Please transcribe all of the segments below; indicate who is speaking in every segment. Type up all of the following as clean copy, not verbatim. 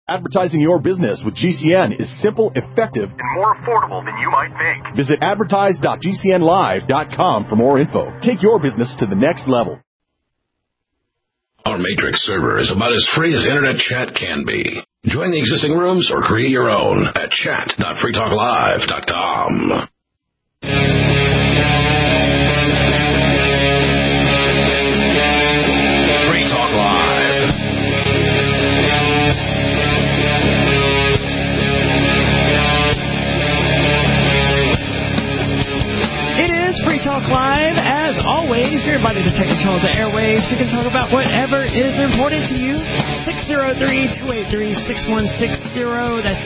Speaker 1: Advertising your business with GCN is simple, effective, and more affordable than you might think. Visit advertise.gcnlive.com for more info. Take your business to the next level.
Speaker 2: Our Matrix server is about as free as internet chat can be. Join the existing rooms or create your own at chat.freetalklive.com. Free Talk Live.
Speaker 3: It is Free Talk Live. As always, you're invited to take control of the airwaves. You can talk about whatever is important to you. 603-283-6160. That's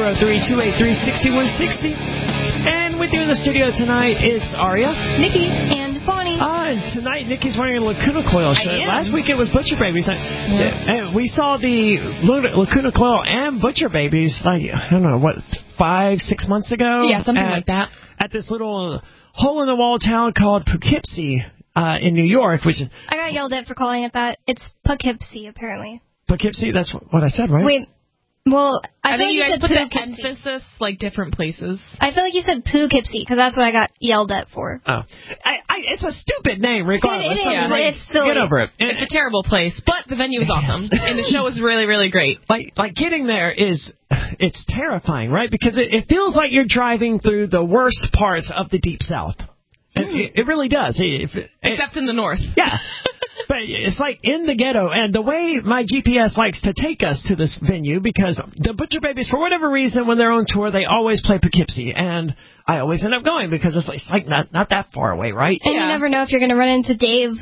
Speaker 3: 603-283-6160. And with you in the studio tonight, it's Aria,
Speaker 4: Nikki, and Bonnie.
Speaker 3: And tonight, Nikki's wearing a Lacuna Coil shirt. Last week it was Butcher Babies. And we saw the Lacuna Coil and Butcher Babies, like, I don't know, what, 5-6 months ago?
Speaker 4: Yeah, something like that.
Speaker 3: At this little hole-in-the-wall town called Poughkeepsie in New York, which is...
Speaker 4: I got yelled at for calling it that. It's Poughkeepsie, apparently.
Speaker 3: Poughkeepsie? That's what I said, right?
Speaker 4: Wait. Well, I
Speaker 5: think
Speaker 4: like
Speaker 5: you guys put the
Speaker 4: emphasis
Speaker 5: like different places.
Speaker 4: I feel like you said Poughkeepsie because that's what I got yelled at for.
Speaker 3: Oh, it's a stupid name, regardless.
Speaker 4: It's silly.
Speaker 3: Get over it.
Speaker 5: It's a terrible place, but the venue was awesome, and the show was really, really great.
Speaker 3: Like getting there it's terrifying, right? Because it feels like you're driving through the worst parts of the Deep South. It really does.
Speaker 5: Except in the north.
Speaker 3: Yeah. But it's like in the ghetto, and the way my GPS likes to take us to this venue, because the Butcher Babies, for whatever reason, when they're on tour, they always play Poughkeepsie, and I always end up going because it's like not that far away, right?
Speaker 4: And you never know if you're going to run into Dave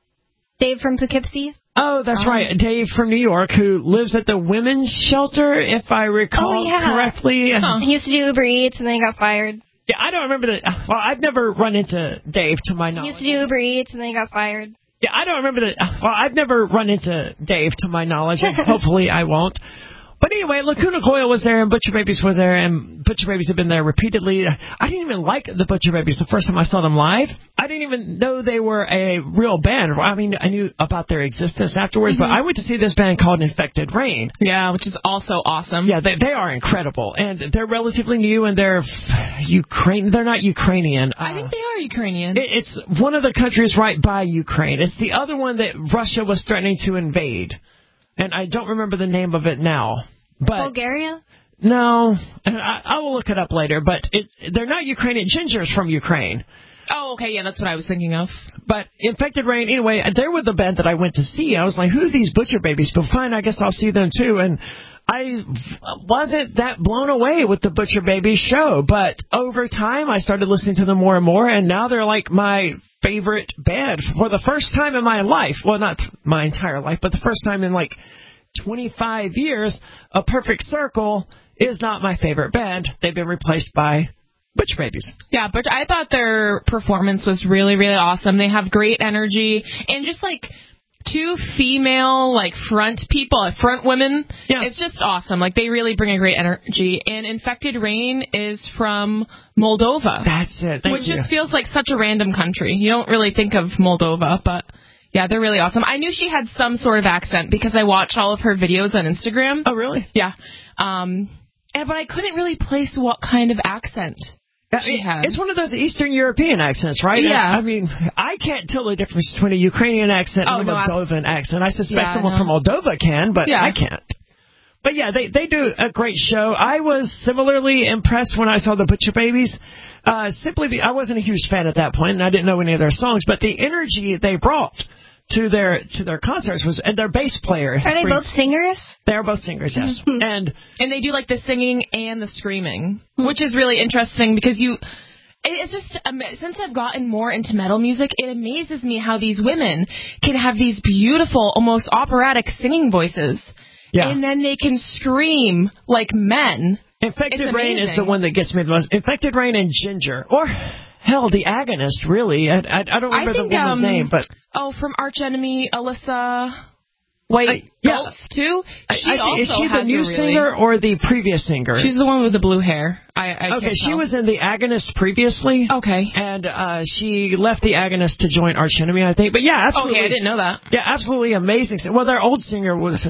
Speaker 4: from Poughkeepsie.
Speaker 3: Oh, that's right. Dave from New York, who lives at the women's shelter, if I recall correctly.
Speaker 4: He used to do Uber Eats, and then he got fired.
Speaker 3: Yeah, I don't remember well, I've never run into Dave, to my knowledge.
Speaker 4: He used to do Uber Eats, and then he got fired.
Speaker 3: Yeah, I don't remember well, I've never run into Dave, to my knowledge, and hopefully I won't. But anyway, Lacuna Coil was there, and Butcher Babies was there, and Butcher Babies have been there repeatedly. I didn't even like the Butcher Babies the first time I saw them live. I didn't even know they were a real band. I mean, I knew about their existence afterwards, but I went to see this band called Infected Rain.
Speaker 5: Yeah, which is also awesome.
Speaker 3: Yeah, they are incredible, and they're relatively new, and they're They're not Ukrainian.
Speaker 5: I think they are Ukrainian.
Speaker 3: It's one of the countries right by Ukraine. It's the other one that Russia was threatening to invade. And I don't remember the name of it now. But
Speaker 4: Bulgaria?
Speaker 3: No. I will look it up later. But they're not Ukrainian. Ginger's from Ukraine.
Speaker 5: Oh, okay. Yeah, that's what I was thinking of.
Speaker 3: But Infected Rain, anyway, they were the band that I went to see. I was like, who are these Butcher Babies? But fine, I guess I'll see them too. And I wasn't that blown away with the Butcher Babies show. But over time, I started listening to them more and more. And now they're like my favorite band for the first time in my life. Well, not my entire life, but the first time in like 25 years, A Perfect Circle is not my favorite band. They've been replaced by Butcher Babies.
Speaker 5: Yeah, but I thought their performance was really, really awesome. They have great energy, and just like two female front women. Yeah. It's just awesome. Like, they really bring a great energy. And Infected Rain is from Moldova.
Speaker 3: That's it.
Speaker 5: Which just feels like such a random country. You don't really think of Moldova, but yeah, they're really awesome. I knew she had some sort of accent because I watch all of her videos on Instagram.
Speaker 3: Oh, really?
Speaker 5: Yeah. But I couldn't really place what kind of accent she had.
Speaker 3: It's one of those Eastern European accents, right?
Speaker 5: Yeah.
Speaker 3: I mean, I can't tell the difference between a Ukrainian accent and a Moldovan accent. I suspect someone from Moldova can, but I can't. But yeah, they do a great show. I was similarly impressed when I saw the Butcher Babies. Simply, I wasn't a huge fan at that point, and I didn't know any of their songs. But the energy they brought to their concerts was, and their bass player.
Speaker 4: Are they both singers?
Speaker 3: They're both singers, yes. And
Speaker 5: they do like the singing and the screaming, which is really interesting because it's just, since I've gotten more into metal music, it amazes me how these women can have these beautiful, almost operatic singing voices. Yeah. And then they can scream like men.
Speaker 3: Infected Rain is the one that gets me the most. Infected Rain and Ginger. Or, hell, the Agonist, really. I don't remember the woman's name, but...
Speaker 5: Oh, from Arch Enemy, Alyssa White Gultz, too?
Speaker 3: Is she the new singer or the previous singer?
Speaker 5: She's the one with the blue hair. I
Speaker 3: okay, she was in the Agonist previously.
Speaker 5: Okay.
Speaker 3: And she left the Agonist to join Arch Enemy, I think. But yeah, absolutely.
Speaker 5: Okay, I didn't know that.
Speaker 3: Yeah, absolutely amazing. Well, their old singer was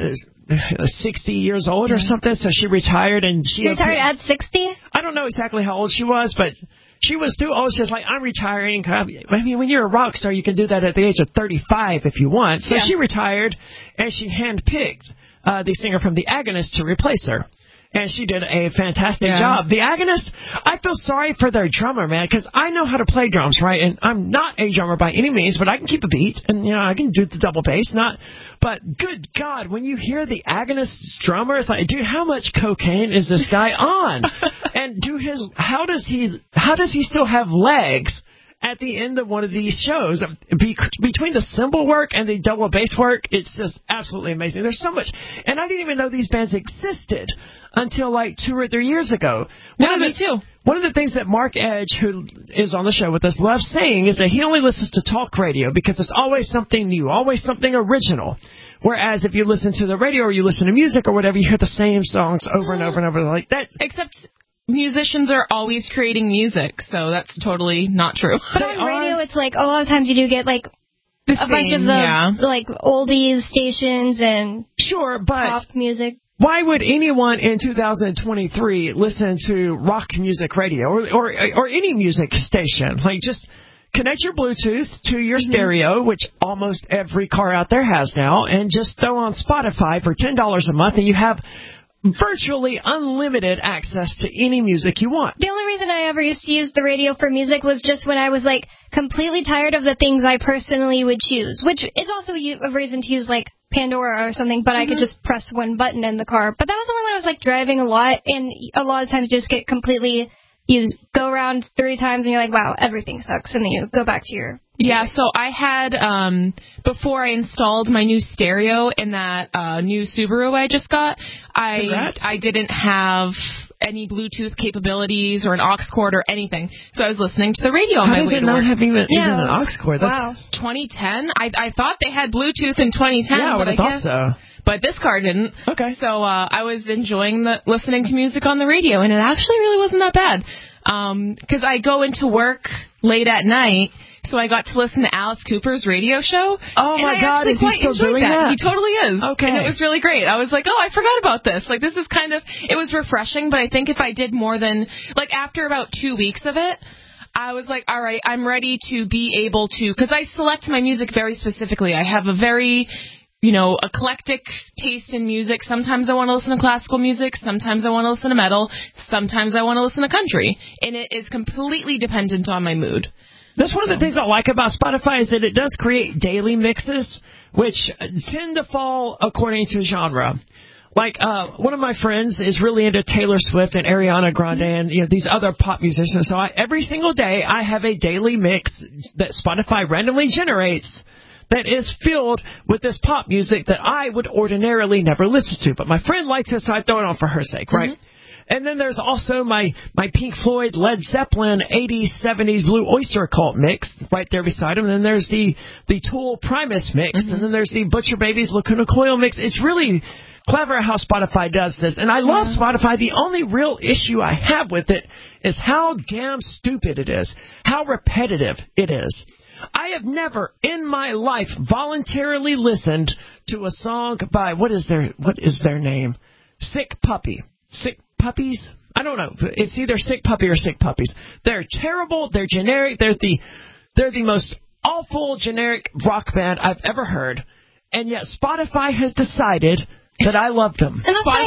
Speaker 3: 60 years old or something, so she retired. And she
Speaker 4: retired at 60?
Speaker 3: I don't know exactly how old she was, but she was too old. She was like, I'm retiring. I mean, when you're a rock star, you can do that at the age of 35 if you want. So she retired, and she handpicked the singer from The Agonists to replace her. And she did a fantastic job. The Agonists, I feel sorry for their drummer, man, because I know how to play drums, right? And I'm not a drummer by any means, but I can keep a beat, and, you know, I can do the double bass. But good God, when you hear the Agonists drummer, it's like, dude, how much cocaine is this guy on? And how does he still have legs at the end of one of these shows? Between the cymbal work and the double bass work, it's just absolutely amazing. There's so much, and I didn't even know these bands existed until like 2 or 3 years ago.
Speaker 5: Me too.
Speaker 3: One of the things that Mark Edge, who is on the show with us, loves saying is that he only listens to talk radio because it's always something new, always something original. Whereas if you listen to the radio or you listen to music or whatever, you hear the same songs over and over and over like that.
Speaker 5: Except musicians are always creating music, so that's totally not true.
Speaker 4: But on radio, it's like a lot of times you do get like a bunch of the like oldies stations and pop music.
Speaker 3: Why would anyone in 2023 listen to rock music radio or any music station? Like, just connect your Bluetooth to your stereo, which almost every car out there has now, and just throw on Spotify for $10 a month, and you have virtually unlimited access to any music you want.
Speaker 4: The only reason I ever used to use the radio for music was just when I was, like, completely tired of the things I personally would choose, which is also a reason to use, like, Pandora or something, but I could just press one button in the car. But that was only when I was, like, driving a lot, and a lot of times you just get completely... You go around 3 times, and you're like, wow, everything sucks, and then you go back to your...
Speaker 5: Yeah, so I had, before I installed my new stereo in that new Subaru I just got, I didn't have any Bluetooth capabilities or an aux cord or anything, so I was listening to the radio on my way to work.
Speaker 3: How does it not have even an aux cord?
Speaker 4: Wow.
Speaker 5: 2010? I thought they had Bluetooth in 2010.
Speaker 3: Yeah, I would have thought so.
Speaker 5: But this car didn't.
Speaker 3: Okay.
Speaker 5: So I was enjoying listening to music on the radio, and it actually really wasn't that bad. Because I go into work late at night, so I got to listen to Alice Cooper's radio show.
Speaker 3: Oh, my God, is he still doing that?
Speaker 5: He totally is.
Speaker 3: Okay.
Speaker 5: And it was really great. I was like, oh, I forgot about this. Like, this is kind of, it was refreshing, but I think if I did more than, like, after about 2 weeks of it, I was like, all right, I'm ready to be able to, because I select my music very specifically. I have a very... eclectic taste in music. Sometimes I want to listen to classical music. Sometimes I want to listen to metal. Sometimes I want to listen to country. And it is completely dependent on my mood.
Speaker 3: That's one of the things I like about Spotify is that it does create daily mixes, which tend to fall according to genre. Like, one of my friends is really into Taylor Swift and Ariana Grande and, these other pop musicians. So every single day I have a daily mix that Spotify randomly generates that is filled with this pop music that I would ordinarily never listen to. But my friend likes it, so I throw it on for her sake, right? And then there's also my Pink Floyd, Led Zeppelin, 80s, 70s Blue Oyster Cult mix right there beside him. And then there's the Tool Primus mix. And then there's the Butcher Babies Lacuna Coil mix. It's really clever how Spotify does this. And I love Spotify. The only real issue I have with it is how damn stupid it is, how repetitive it is. I have never in my life voluntarily listened to a song by, what is their name? Sick Puppy. Sick Puppies? I don't know. It's either Sick Puppy or Sick Puppies. They're terrible. They're generic. They're the most awful generic rock band I've ever heard. And yet Spotify has decided that I love them.
Speaker 4: And that's what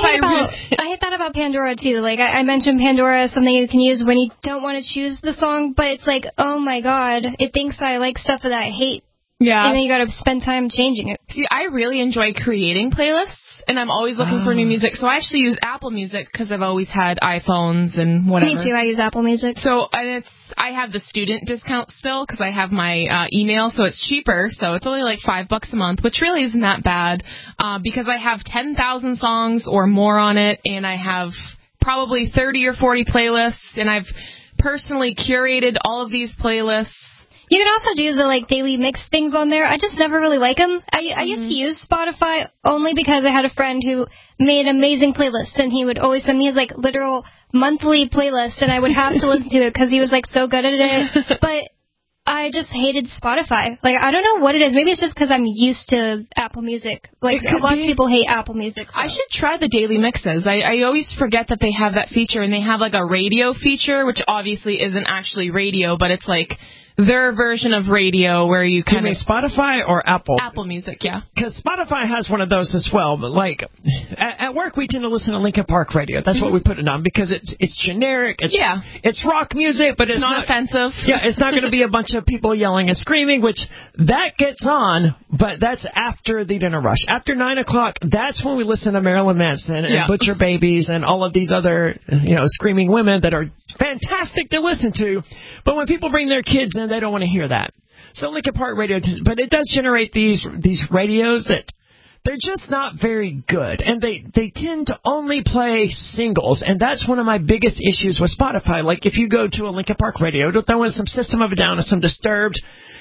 Speaker 4: I hate that about Pandora, too. Like, I mentioned Pandora as something you can use when you don't want to choose the song, but it's like, oh, my God, it thinks I like stuff that I hate.
Speaker 5: Yeah.
Speaker 4: And then you got to spend time changing it.
Speaker 5: See, I really enjoy creating playlists, and I'm always looking for new music. So I actually use Apple Music because I've always had iPhones and whatever.
Speaker 4: Me too. I use Apple Music.
Speaker 5: So I have the student discount still because I have my email, so it's cheaper. So it's only like $5 a month, which really isn't that bad because I have 10,000 songs or more on it, and I have probably 30 or 40 playlists, and I've personally curated all of these playlists.
Speaker 4: You can also do the, like, daily mix things on there. I just never really like them. I used to use Spotify only because I had a friend who made amazing playlists, and he would always send me his, like, literal monthly playlist, and I would have to listen to it because he was, like, so good at it. But I just hated Spotify. Like, I don't know what it is. Maybe it's just because I'm used to Apple Music. Like, lots of people hate Apple Music. So.
Speaker 5: I should try the daily mixes. I always forget that they have that feature, and they have, like, a radio feature, which obviously isn't actually radio, but it's, like, their version of radio where you kind of...
Speaker 3: You mean Spotify or Apple?
Speaker 5: Apple Music, yeah.
Speaker 3: Because Spotify has one of those as well. But like, at work we tend to listen to Linkin Park radio. That's what we put it on because it's generic. It's rock music, but it's
Speaker 5: not offensive.
Speaker 3: Yeah, it's not going to be a bunch of people yelling and screaming, which that gets on, but that's after the dinner rush. After 9 o'clock, that's when we listen to Marilyn Manson and Butcher Babies and all of these other, screaming women that are fantastic to listen to. But when people bring their kids in, they don't want to hear that. So Linkin Park radio, but it does generate these radios that they're just not very good, and they tend to only play singles, and that's one of my biggest issues with Spotify. Like if you go to a Linkin Park radio, they'll throw in some System of a Down and some Disturbed,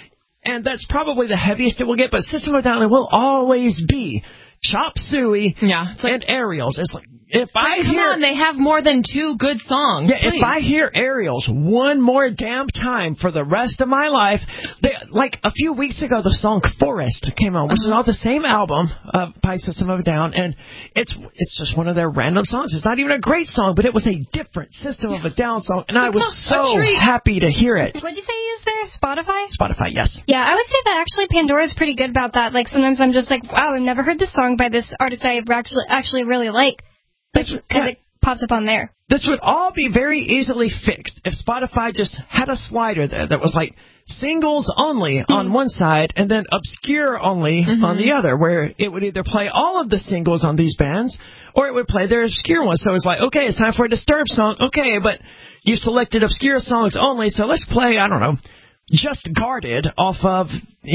Speaker 3: and that's probably the heaviest it will get. But System of a Down it will always be Chop Suey and Aerials. It's like
Speaker 5: come on, they have more than 2 good songs.
Speaker 3: Yeah, if I hear Aerials one more damn time for the rest of my life, like a few weeks ago, the song Forest came on, which is on the same album by System of a Down, and it's just one of their random songs. It's not even a great song, but it was a different System of a Down song, and I was so happy to hear it.
Speaker 4: What'd you say you used there? Spotify?
Speaker 3: Spotify, yes.
Speaker 4: Yeah, I would say that actually Pandora's pretty good about that. Like sometimes I'm just like, wow, I've never heard this song by this artist I actually really like. Because it pops up on there.
Speaker 3: This would all be very easily fixed if Spotify just had a slider there that was like singles only on one side and then obscure only on the other, where it would either play all of the singles on these bands or it would play their obscure ones. So it's like, okay, it's time for a Disturbed song. Okay, but you selected obscure songs only, so let's play, I don't know, Just Guarded off of,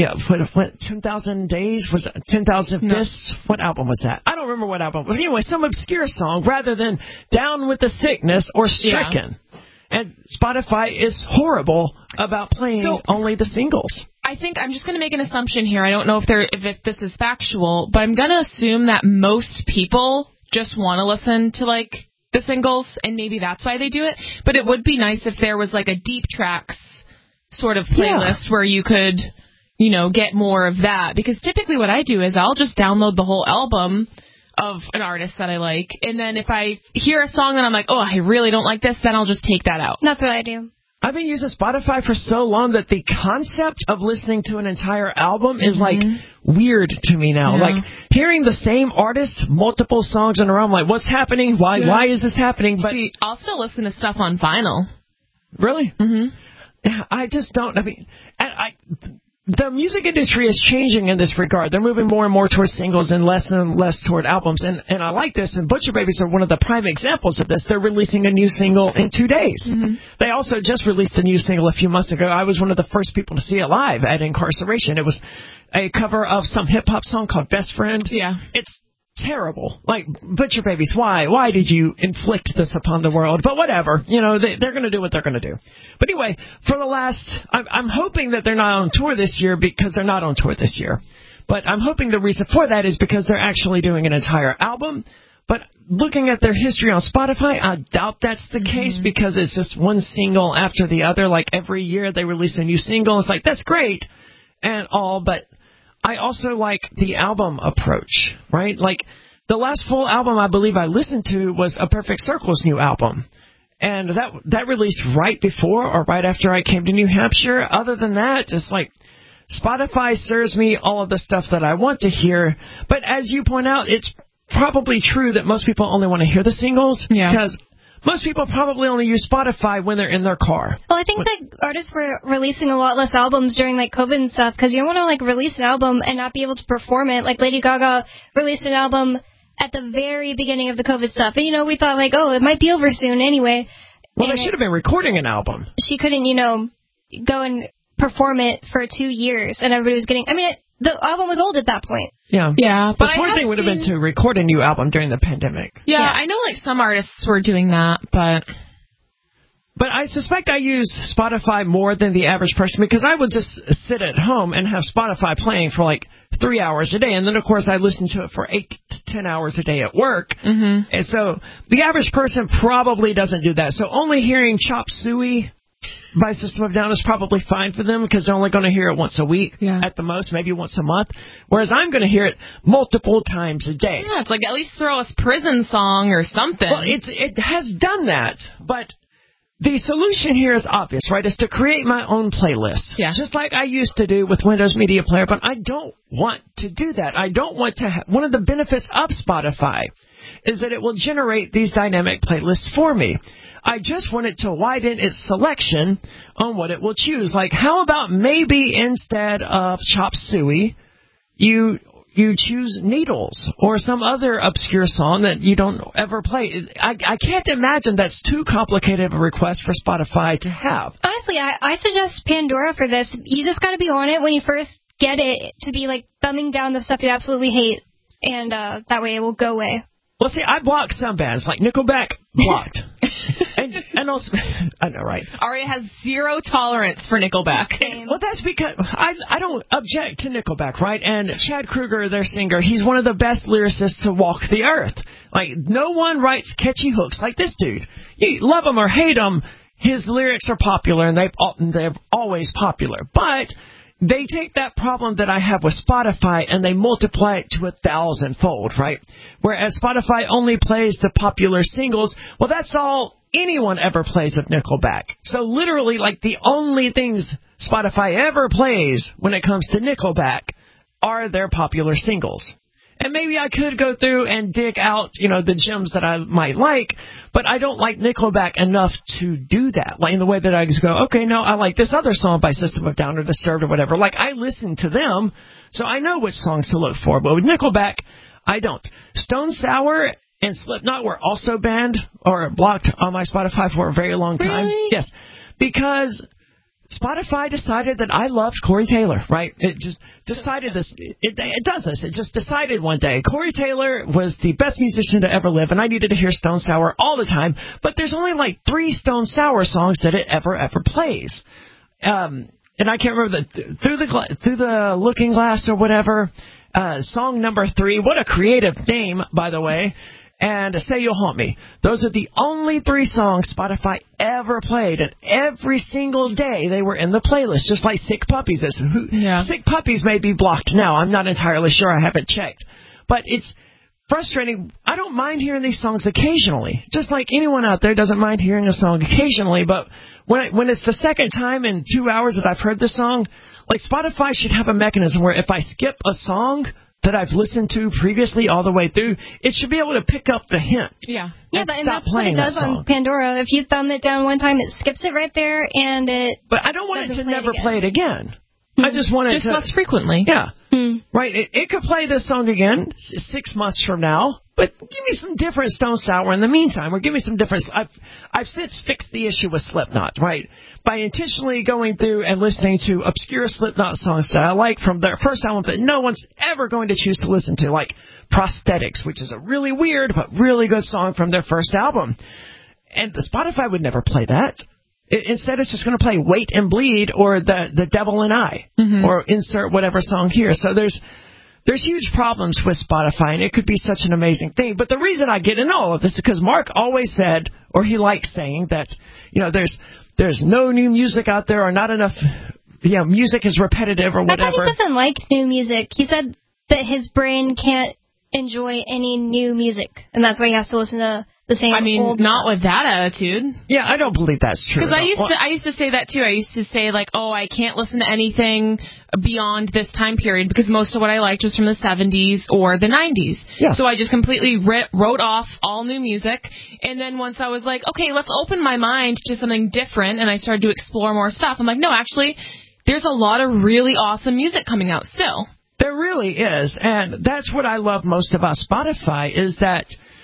Speaker 3: 10,000 Days? Was that 10,000 Fists? What album was that? I don't remember what album it was. Anyway, some obscure song rather than Down with the Sickness or Stricken. Yeah. And Spotify is horrible about playing only the singles.
Speaker 5: I think I'm just going to make an assumption here. I don't know if this is factual, but I'm going to assume that most people just want to listen to, like, the singles, and maybe that's why they do it. But it would be nice if there was, like, a deep tracks sort of playlist where you could, get more of that. Because typically what I do is I'll just download the whole album of an artist that I like, and then if I hear a song that I'm like, oh, I really don't like this, then I'll just take that out.
Speaker 4: That's what I do.
Speaker 3: I've been using Spotify for so long that the concept of listening to an entire album is like weird to me now. Yeah. Like hearing the same artist, multiple songs in a row, I'm like, what's happening? Why is this happening? But
Speaker 5: see, I'll still listen to stuff on vinyl.
Speaker 3: Really?
Speaker 5: Mm-hmm.
Speaker 3: I just don't. I mean, the music industry is changing in this regard. They're moving more and more towards singles and less toward albums. And I like this. And Butcher Babies are one of the prime examples of this. They're releasing a new single in 2 days. Mm-hmm. They also just released a new single a few months ago. I was one of the first people to see it live at Incarceration. It was a cover of some hip-hop song called Best Friend. Yeah. It's terrible. Like, Butcher Babies, why? Why did you inflict this upon the world? But whatever. They're going to do what they're going to do. But anyway, I'm hoping that they're not on tour this year because they're not on tour this year. But I'm hoping the reason for that is because they're actually doing an entire album. But looking at their history on Spotify, I doubt that's the case because it's just one single after the other. Like every year they release a new single. It's like, that's great and all, but I also like the album approach, right? Like the last full album I believe I listened to was A Perfect Circle's new album. And that released right before or right after I came to New Hampshire. Other than that, just like Spotify serves me all of the stuff that I want to hear. But as you point out, it's probably true that most people only want to hear the singles. Yeah. Because most people probably only use Spotify when they're in their car.
Speaker 4: Well, I think that artists were releasing a lot less albums during like COVID and stuff because you don't want to release an album and not be able to perform it. Like Lady Gaga released an album at the very beginning of the COVID stuff. And, we thought, it might be over soon anyway.
Speaker 3: Well, they should have been recording an album.
Speaker 4: She couldn't, go and perform it for 2 years, and everybody was getting... the album was old at that point.
Speaker 3: Yeah. Yeah. But the smart thing would have been to record a new album during the pandemic.
Speaker 5: Yeah, I know, some artists were doing that, but...
Speaker 3: But I suspect I use Spotify more than the average person because I would just sit at home and have Spotify playing for 3 hours a day. And then, of course, I listen to it for 8 to 10 hours a day at work. Mm-hmm. And so the average person probably doesn't do that. So only hearing Chop Suey by System of a Down is probably fine for them because they're only going to hear it once a week at the most, maybe once a month. Whereas I'm going to hear it multiple times a day.
Speaker 5: Yeah, it's like at least throw us Prison Song or something.
Speaker 3: Well, it has done that, but the solution here is obvious, right? Is to create my own playlist. Yeah. Just like I used to do with Windows Media Player, but I don't want to do that. I don't want to one of the benefits of Spotify is that it will generate these dynamic playlists for me. I just want it to widen its selection on what it will choose. Like, how about maybe instead of Chop Suey, you choose Needles or some other obscure song that you don't ever play. I can't imagine that's too complicated of a request for Spotify to have.
Speaker 4: Honestly, I suggest Pandora for this. You just got to be on it when you first get it to be like thumbing down the stuff you absolutely hate, and that way it will go away.
Speaker 3: Well, see, I block some bands, like Nickelback, blocked. and also, I know, right?
Speaker 5: Aria has zero tolerance for Nickelback.
Speaker 3: Well, that's because I don't object to Nickelback, right? And Chad Kroeger, their singer, he's one of the best lyricists to walk the earth. Like, no one writes catchy hooks like this dude. You love him or hate him, his lyrics are popular, and they're always popular. But they take that problem that I have with Spotify and they multiply it to 1,000-fold, right? Whereas Spotify only plays the popular singles, well, that's all anyone ever plays of Nickelback. So literally, like, the only things Spotify ever plays when it comes to Nickelback are their popular singles. And maybe I could go through and dig out, the gems that I might like, but I don't like Nickelback enough to do that. Like, in the way that I just go, okay, no, I like this other song by System of a Down or Disturbed or whatever. Like, I listen to them, so I know which songs to look for. But with Nickelback, I don't. Stone Sour and Slipknot were also banned or blocked on my Spotify for a very long time.
Speaker 5: Really?
Speaker 3: Yes, because Spotify decided that I loved Corey Taylor, right? It just decided this. It does this. It just decided one day Corey Taylor was the best musician to ever live, and I needed to hear Stone Sour all the time. But there's only like 3 Stone Sour songs that it ever plays. And I can't remember through the Looking Glass or whatever. Song number 3. What a creative name, by the way. And Say You'll Haunt Me. Those are the only 3 songs Spotify ever played, and every single day they were in the playlist, just like Sick Puppies is. Sick Puppies may be blocked now. I'm not entirely sure. I haven't checked. But it's frustrating. I don't mind hearing these songs occasionally, just like anyone out there doesn't mind hearing a song occasionally. But when it's the second time in 2 hours that I've heard this song, like, Spotify should have a mechanism where if I skip a song that I've listened to previously all the way through, it should be able to pick up the hint.
Speaker 4: Yeah, but that's what it does on Pandora. If you thumb it down one time, it skips it right there, and it.
Speaker 3: But I don't want it to never play it again. I just want it
Speaker 5: to less frequently.
Speaker 3: Yeah, right. It could play this song again 6 months from now, but give me some different Stone Sour in the meantime, or give me some different. I've since fixed the issue with Slipknot, right? By intentionally going through and listening to obscure Slipknot songs that I like from their first album that no one's ever going to choose to listen to, like Prosthetics, which is a really weird but really good song from their first album. And the Spotify would never play that. Instead, it's just going to play Wait and Bleed or the Devil and I, or insert whatever song here. So there's huge problems with Spotify, and it could be such an amazing thing. But the reason I get into all of this is because Mark always said, or he likes saying, that there's no new music out there, or not enough. Music is repetitive or whatever.
Speaker 4: I thought he doesn't like new music. He said that his brain can't enjoy any new music, and that's why he has to listen to the same.
Speaker 5: I mean,
Speaker 4: old
Speaker 5: not
Speaker 4: stuff.
Speaker 5: with that attitude.
Speaker 3: Yeah, I don't believe that's true.
Speaker 5: Because I used to say that too. I used to say, like, oh, I can't listen to anything beyond this time period because most of what I liked was from the 70s or the 90s. Yeah. So I just completely wrote off all new music. And then once I was like, okay, let's open my mind to something different, and I started to explore more stuff, I'm like, no, actually, there's a lot of really awesome music coming out still.
Speaker 3: There really is, and that's what I love most about Spotify is that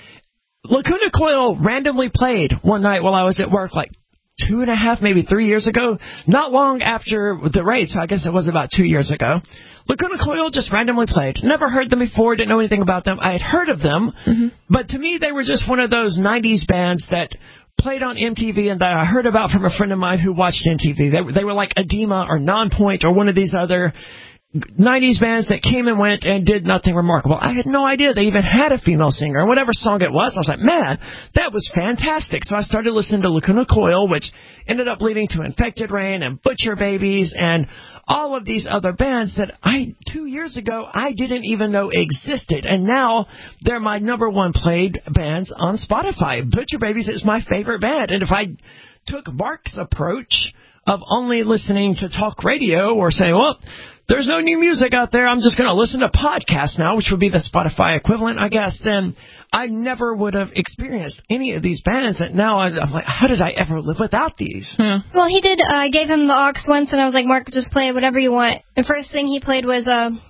Speaker 3: Lacuna Coil randomly played one night while I was at work, like 2.5, maybe 3 years ago, not long after the raid, so I guess it was about 2 years ago. Lacuna Coil just randomly played. Never heard them before, didn't know anything about them. I had heard of them, but to me they were just one of those 90s bands that played on MTV and that I heard about from a friend of mine who watched MTV. They were like Edema or Nonpoint or one of these other 90s bands that came and went and did nothing remarkable. I had no idea they even had a female singer. Whatever song it was, I was like, man, that was fantastic. So I started listening to Lacuna Coil, which ended up leading to Infected Rain and Butcher Babies and all of these other bands that 2 years ago, I didn't even know existed. And now they're my number one played bands on Spotify. Butcher Babies is my favorite band. And if I took Mark's approach of only listening to talk radio or say, well, there's no new music out there, I'm just going to listen to podcasts now, which would be the Spotify equivalent, I guess, then I never would have experienced any of these bands. And now I'm like, how did I ever live without these?
Speaker 4: Well, he did. I gave him the aux once, and I was like, Mark, just play whatever you want. The first thing he played was,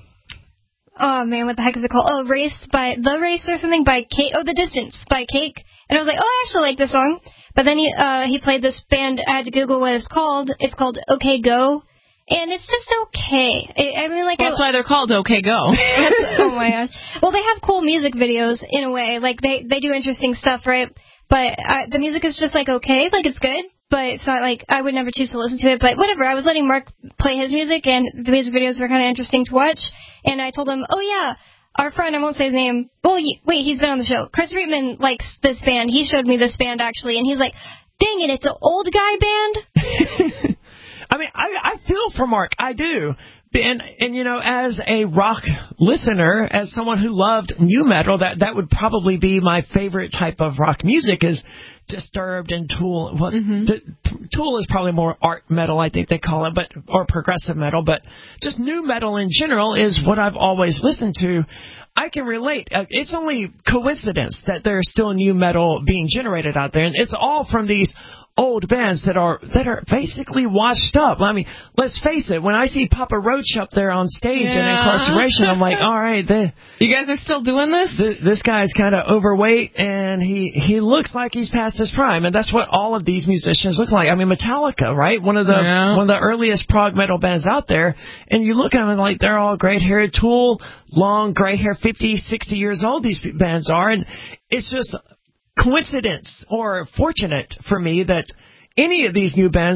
Speaker 4: oh, man, what the heck is it called? Oh, The Race or something by Cake. Oh, The Distance by Cake. And I was like, oh, I actually like this song. But then he played this band. I had to Google what it's called. It's called OK Go. And it's just okay. I mean, like,
Speaker 5: that's why they're called OK Go.
Speaker 4: Oh my gosh. Well, they have cool music videos in a way. Like they do interesting stuff, right? But the music is just like okay, like it's good, but it's not like I would never choose to listen to it. But whatever. I was letting Mark play his music, and the music videos were kind of interesting to watch. And I told him, oh yeah, our friend, I won't say his name. Well, wait, he's been on the show. Chris Reitman likes this band. He showed me this band actually, and he's like, dang it, it's an old guy band.
Speaker 3: I mean, I feel for Mark. I do. And you know, as a rock listener, as someone who loved nu metal, that would probably be my favorite type of rock music is Disturbed and Tool. Well, Tool is probably more art metal, I think they call it, or progressive metal. But just nu metal in general is what I've always listened to. I can relate. It's only coincidence that there's still nu metal being generated out there, and it's all from these old bands that are basically washed up. I mean, let's face it, when I see Papa Roach up there on stage in Incarceration, I'm like, all right,
Speaker 5: you guys are still doing this?
Speaker 3: This guy's kind of overweight, and he looks like he's past his prime, and that's what all of these musicians look like. I mean, Metallica, right? One of the earliest prog metal bands out there, and you look at them and like they're all gray-haired. Tool, long gray hair, 50, 60 years old these bands are, and it's just coincidence or fortunate for me that any of these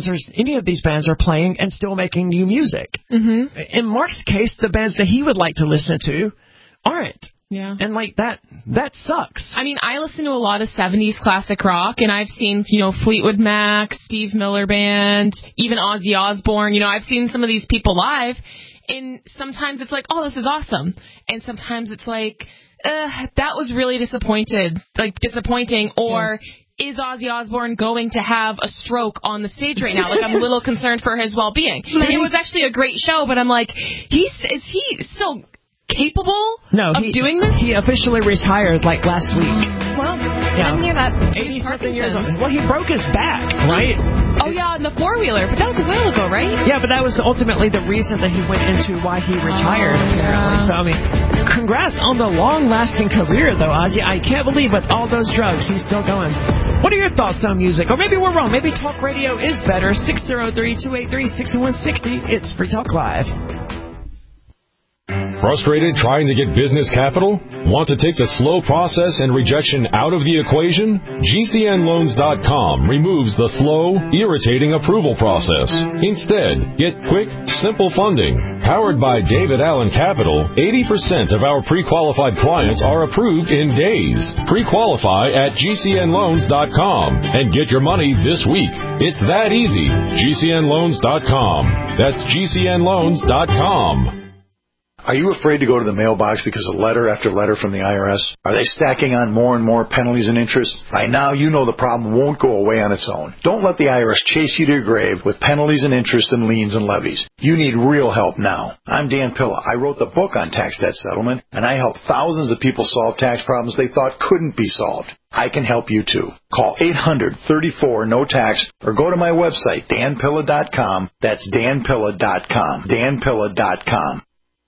Speaker 3: bands are playing and still making new music. Mm-hmm. In Mark's case, the bands that he would like to listen to aren't.
Speaker 5: Yeah.
Speaker 3: And like that sucks.
Speaker 5: I mean, I listen to a lot of 70s classic rock, and I've seen, Fleetwood Mac, Steve Miller Band, even Ozzy Osbourne. I've seen some of these people live, and sometimes it's like, oh, this is awesome. And sometimes it's like, that was really disappointing, or is Ozzy Osbourne going to have a stroke on the stage right now? Like, I'm a little concerned for his well-being. It was actually a great show, but I'm like, is he still capable of doing this?
Speaker 3: He officially retired like last week.
Speaker 4: Well, I didn't hear that.
Speaker 3: 80-something years old. Well, he broke his back, right?
Speaker 5: Oh, yeah, in the four-wheeler, but that was a while ago, right?
Speaker 3: Yeah, but that was ultimately the reason that he went into why he retired, apparently. So, I mean, congrats on the long-lasting career, though, Ozzy. I can't believe with all those drugs, he's still going. What are your thoughts on music? Or maybe we're wrong. Maybe talk radio is better. 603-283-6160. It's Free Talk Live.
Speaker 1: Frustrated trying to get business capital? Want to take the slow process and rejection out of the equation? GCNLoans.com removes the slow, irritating approval process. Instead, get quick, simple funding. Powered by David Allen Capital, 80% of our pre-qualified clients are approved in days. Pre-qualify at GCNLoans.com and get your money this week. It's that easy. GCNLoans.com. That's GCNLoans.com.
Speaker 6: Are you afraid to go to the mailbox because of letter after letter from the IRS? Are they stacking on more and more penalties and interest? By now, you know the problem won't go away on its own. Don't let the IRS chase you to your grave with penalties and interest and liens and levies. You need real help now. I'm Dan Pilla. I wrote the book on tax debt settlement, and I helped thousands of people solve tax problems they thought couldn't be solved. I can help you too. Call 800-34-NO-TAX or go to my website, danpilla.com. That's danpilla.com. danpilla.com.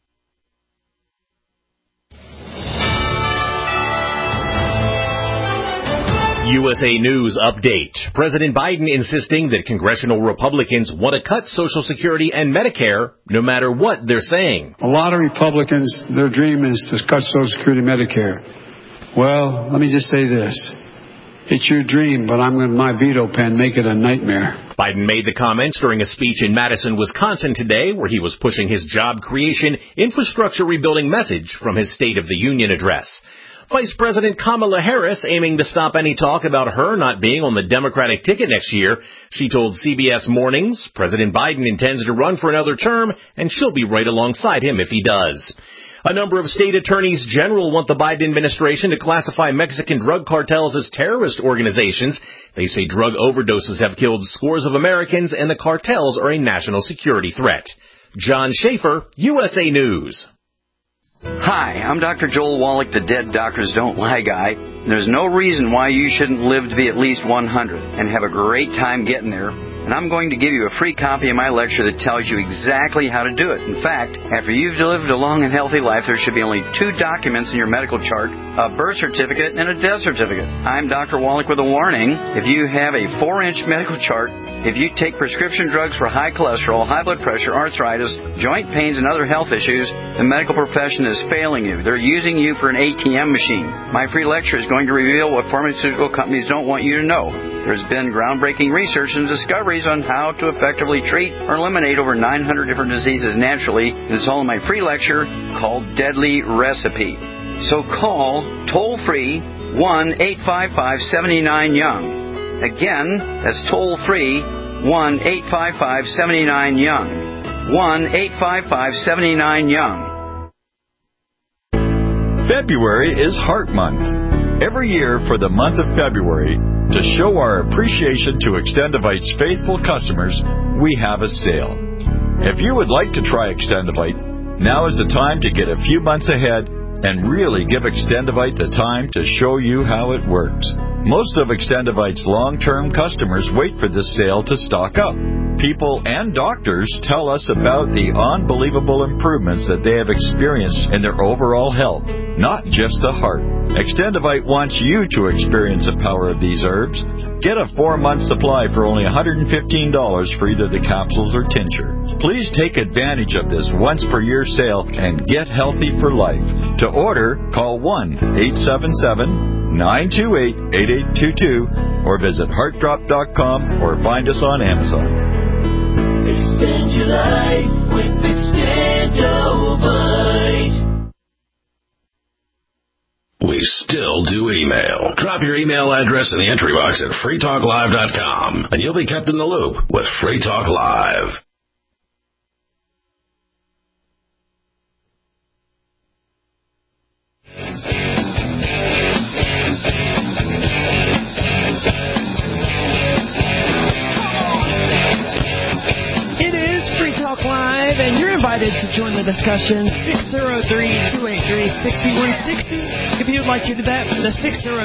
Speaker 7: USA News Update. President Biden insisting that congressional Republicans want to cut Social Security and Medicare no matter what they're saying.
Speaker 8: A lot of Republicans, their dream is to cut Social Security and Medicare. Well, let me just say this. it's your dream, but I'm going to, my veto pen, make it a nightmare.
Speaker 7: Biden made the comments during a speech in Madison, Wisconsin today, where he was pushing his job creation, infrastructure rebuilding message from his State of the Union address. Vice President Kamala Harris aiming to stop any talk about her not being on the Democratic ticket next year. She told CBS Mornings President Biden intends to run for another term, and she'll be right alongside him if he does. A number of state attorneys general want the Biden administration to classify Mexican drug cartels as terrorist organizations. They say drug overdoses have killed scores of Americans, and the cartels are a national security threat. John Schaefer, USA News.
Speaker 9: Hi, I'm Dr. Joel Wallach, the Dead Doctors Don't Lie guy. There's no reason why you shouldn't live to be at least 100 and have a great time getting there. And I'm going to give you a free copy of my lecture that tells you exactly how to do it. In fact, after you've lived a long and healthy life, there should be only 2 documents in your medical chart, a birth certificate and a death certificate. I'm Dr. Wallach with a warning. If you have a 4-inch medical chart, if you take prescription drugs for high cholesterol, high blood pressure, arthritis, joint pains, and other health issues, the medical profession is failing you. They're using you for an ATM machine. My free lecture is going to reveal what pharmaceutical companies don't want you to know. There's been groundbreaking research and discoveries on how to effectively treat or eliminate over 900 different diseases naturally. And it's all in my free lecture called Deadly Recipe. So call toll-free 1-855-79-YOUNG. Again, that's toll-free 1-855-79-YOUNG. 1-855-79-YOUNG.
Speaker 10: February is Heart Month. Every year for the month of February, to show our appreciation to Extendivite's faithful customers, we have a sale. If you would like to try Extendivite, now is the time to get a few months ahead and really give Extendivite the time to show you how it works. Most of Extendivite's long-term customers wait for this sale to stock up. People and doctors tell us about the unbelievable improvements that they have experienced in their overall health, not just the heart. Extendivite wants you to experience the power of these herbs. Get a 4-month supply for only $115 for either the capsules or tincture. Please take advantage of this once-per-year sale and get healthy for life. To order, call 1-877-928-8822 or visit heartdrop.com or find us on Amazon.
Speaker 11: Extend your life with Extendovite.
Speaker 2: We still do email. Drop your email address in the entry box at freetalklive.com, and you'll be kept in the loop with Free Talk Live.
Speaker 3: And you're invited to join the discussion, 603-283-6160. If you'd like to do that, the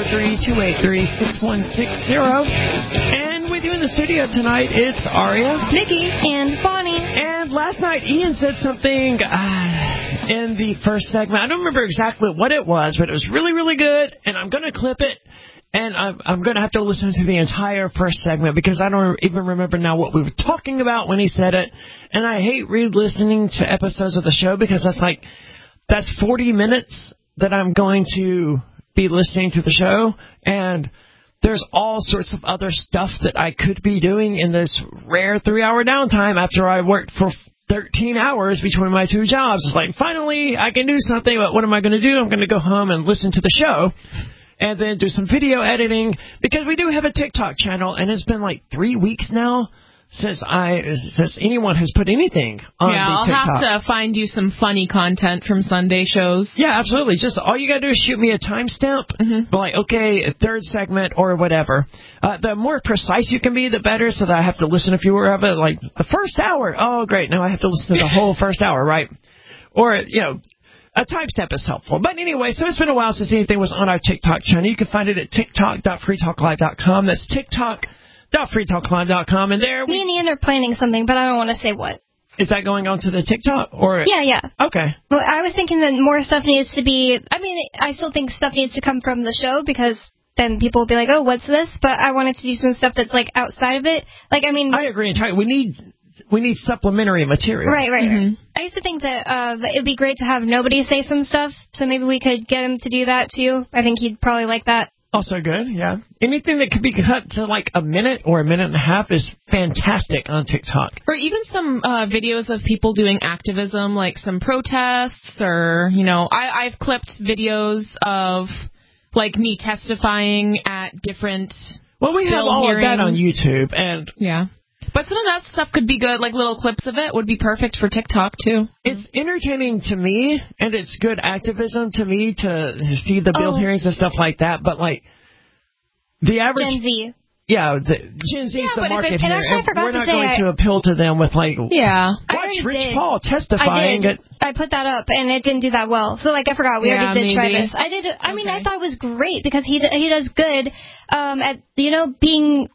Speaker 3: 603-283-6160. And with you in the studio tonight, it's Aria,
Speaker 4: Nikki, and Bonnie.
Speaker 3: And last night, Ian said something in the first segment. I don't remember exactly what it was, but it was really, really good, and I'm going to clip it. And I'm going to have to listen to the entire first segment because I don't even remember now what we were talking about when he said it. And I hate re-listening to episodes of the show because that's 40 minutes that I'm going to be listening to the show. And there's all sorts of other stuff that I could be doing in this rare 3-hour downtime after I worked for 13 hours between my 2 jobs. It's like, finally, I can do something, but what am I going to do? I'm going to go home and listen to the show. And then do some video editing, because we do have a TikTok channel, and it's been like 3 weeks now since anyone has put anything on the TikTok.
Speaker 5: Yeah, I'll have to find you some funny content from Sunday shows.
Speaker 3: Yeah, absolutely. Just all you got to do is shoot me a timestamp, like, okay, a 3rd segment or whatever. The more precise you can be, the better, so that I have to listen to fewer of it. Like, the first hour, oh, great, now I have to listen to the whole first hour, right? Or, a timestamp is helpful. But anyway, so it's been a while since anything was on our TikTok channel. You can find it at tiktok.freetalklive.com. That's tiktok.freetalklive.com. And there
Speaker 4: me and Ian are planning something, but I don't want to say what.
Speaker 3: Is that going on to the TikTok? Or
Speaker 4: Yeah.
Speaker 3: Okay.
Speaker 4: Well, I was thinking that more stuff needs to be... I mean, I still think stuff needs to come from the show because then people will be like, oh, what's this? But I wanted to do some stuff that's, like, outside of it. Like, I mean...
Speaker 3: I agree entirely. We need supplementary material.
Speaker 4: Right. I used to think that it would be great to have nobody say some stuff, so maybe we could get him to do that, too. I think he'd probably like that.
Speaker 3: Also good, yeah. Anything that could be cut to like a minute or a minute and a half is fantastic on TikTok.
Speaker 5: Or even some videos of people doing activism, like some protests, or, you know, I've clipped videos of, like, me testifying at different
Speaker 3: Well, we have all
Speaker 5: hearings.
Speaker 3: of that on YouTube, and
Speaker 5: yeah. But some of that stuff could be good, like little clips of it would be perfect for TikTok, too.
Speaker 3: It's entertaining to me, and it's good activism to me to see the bill hearings and stuff like that, but, like, the average...
Speaker 4: Gen Z.
Speaker 3: Yeah, the Gen Z's the market here,
Speaker 4: actually,
Speaker 3: and we're not going to appeal to them with, like, watch Rich Paul testifying.
Speaker 4: I put that up, and it didn't do that well. So, like, I forgot. We already did try this. I mean, I thought it was great, because he does good at, you know, being...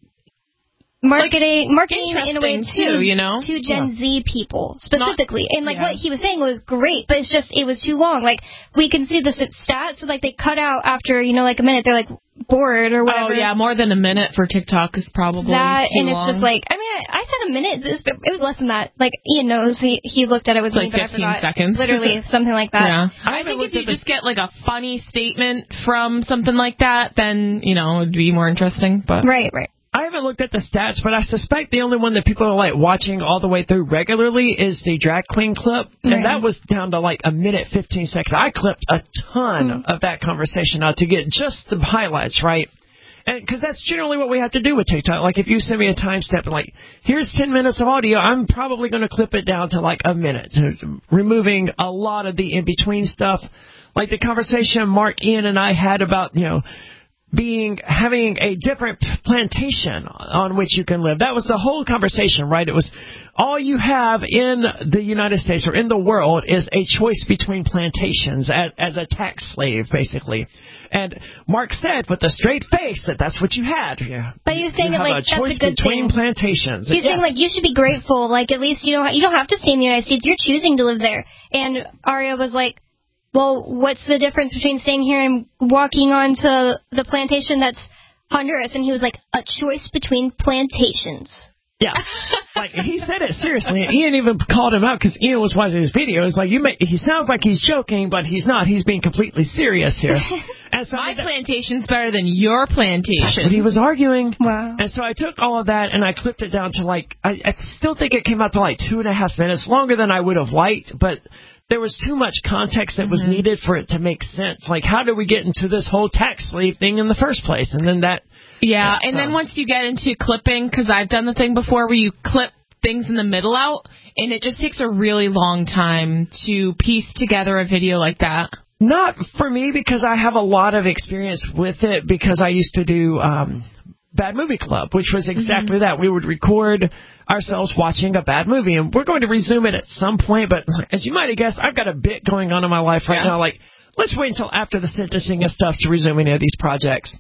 Speaker 4: Marketing in a way
Speaker 5: too, you know,
Speaker 4: to Gen Z people specifically, and like what he was saying was great, but it's just it was too long. Like we can see the stats, so like they cut out after like a minute. They're like bored or whatever.
Speaker 5: Oh yeah, more than a minute for TikTok is probably
Speaker 4: that,
Speaker 5: too
Speaker 4: and it's
Speaker 5: long.
Speaker 4: just like I mean I said a minute. It was less than that. Like Ian knows he looked at it with
Speaker 5: like
Speaker 4: me,
Speaker 5: 15 seconds,
Speaker 4: literally something like that.
Speaker 5: Yeah, I think if you just get like a funny statement from something like that, then it'd be more interesting. But
Speaker 4: right.
Speaker 3: I haven't looked at the stats, but I suspect the only one that people are like watching all the way through regularly is the drag queen clip, and that was down to like a minute 15 seconds. I clipped a ton of that conversation out to get just the highlights, right? And because that's generally what we have to do with TikTok. Like if you send me a time step and like here's 10 minutes of audio, I'm probably going to clip it down to like a minute, removing a lot of the in between stuff, like the conversation Mark, Ian, and I had about having a different plantation on which you can live. That was the whole conversation, right? It was all you have in the United States or in the world is a choice between plantations as a tax slave, basically. And Mark said with a straight face that that's what you had. Yeah.
Speaker 4: But you're saying
Speaker 3: you have
Speaker 4: like
Speaker 3: a choice
Speaker 4: that's a good
Speaker 3: between
Speaker 4: thing.
Speaker 3: Plantations.
Speaker 4: You're saying like you should be grateful. Like at least you don't have to stay in the United States. You're choosing to live there. And Aria was like, well, what's the difference between staying here and walking onto the plantation that's Honduras? And he was like, a choice between plantations.
Speaker 3: Yeah. Like, he said it seriously. And Ian even called him out because Ian was watching his videos. Like, he sounds like he's joking, but he's not. He's being completely serious here. And so
Speaker 5: my plantation's better than your plantation.
Speaker 3: That's what he was arguing.
Speaker 4: Wow.
Speaker 3: And so I took all of that and I clipped it down to like, I still think it came out to like 2.5 minutes, longer than I would have liked, but there was too much context that was needed for it to make sense. Like, how did we get into this whole tax slave thing in the first place? And then that...
Speaker 5: Yeah, and then once you get into clipping, because I've done the thing before where you clip things in the middle out, and it just takes a really long time to piece together a video like that.
Speaker 3: Not for me, because I have a lot of experience with it, because I used to do Bad Movie Club, which was exactly that. We would record ourselves watching a bad movie, and we're going to resume it at some point, but as you might have guessed, I've got a bit going on in my life right now. Like, let's wait until after the sentencing and stuff to resume any of these projects.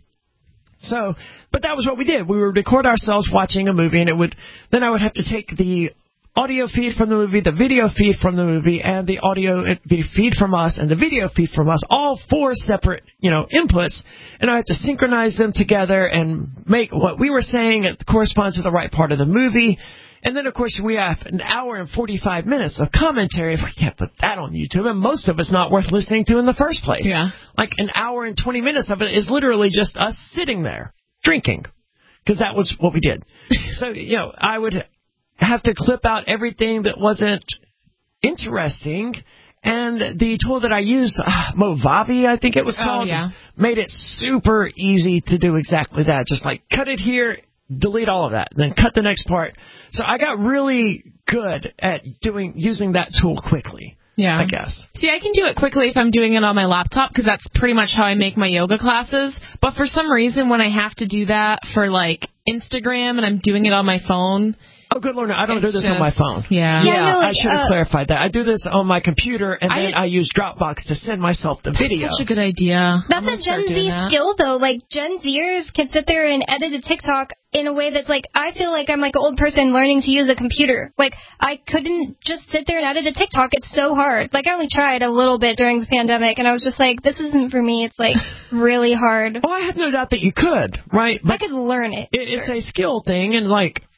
Speaker 3: So, but that was what we did. We would record ourselves watching a movie, and then I would have to take the audio feed from the movie, the video feed from the movie, and the audio feed from us and the video feed from us, all 4 separate, inputs, and I had to synchronize them together and make what we were saying correspond to the right part of the movie. And then, of course, we have an hour and 45 minutes of commentary. We can't put that on YouTube, and most of it's not worth listening to in the first place.
Speaker 5: Yeah.
Speaker 3: Like an hour and 20 minutes of it is literally just us sitting there drinking, because that was what we did. So, I would have to clip out everything that wasn't interesting, and the tool that I used, Movavi, I think it was called, made it super easy to do exactly that. Just like cut it here, delete all of that, then cut the next part. So I got really good at using that tool quickly.
Speaker 5: Yeah.
Speaker 3: I guess.
Speaker 5: See, I can do it quickly if I'm doing it on my laptop, because that's pretty much how I make my yoga classes. But for some reason, when I have to do that for like Instagram and I'm doing it on my phone,
Speaker 3: oh, good Lord, no, I don't do this on my phone.
Speaker 5: Yeah.
Speaker 3: I should have clarified that. I do this on my computer, and then I use Dropbox to send myself the video.
Speaker 5: That's such a good idea.
Speaker 4: That's a Gen Z skill, though. Like, Gen Zers can sit there and edit a TikTok in a way that's like, I feel like I'm like an old person learning to use a computer. Like, I couldn't just sit there and edit a TikTok. It's so hard. Like, I only tried a little bit during the pandemic, and I was just like, this isn't for me. It's, like, really hard.
Speaker 3: Well, I have no doubt that you could, right? But
Speaker 4: I could learn it.
Speaker 3: It's a skill thing, and, like,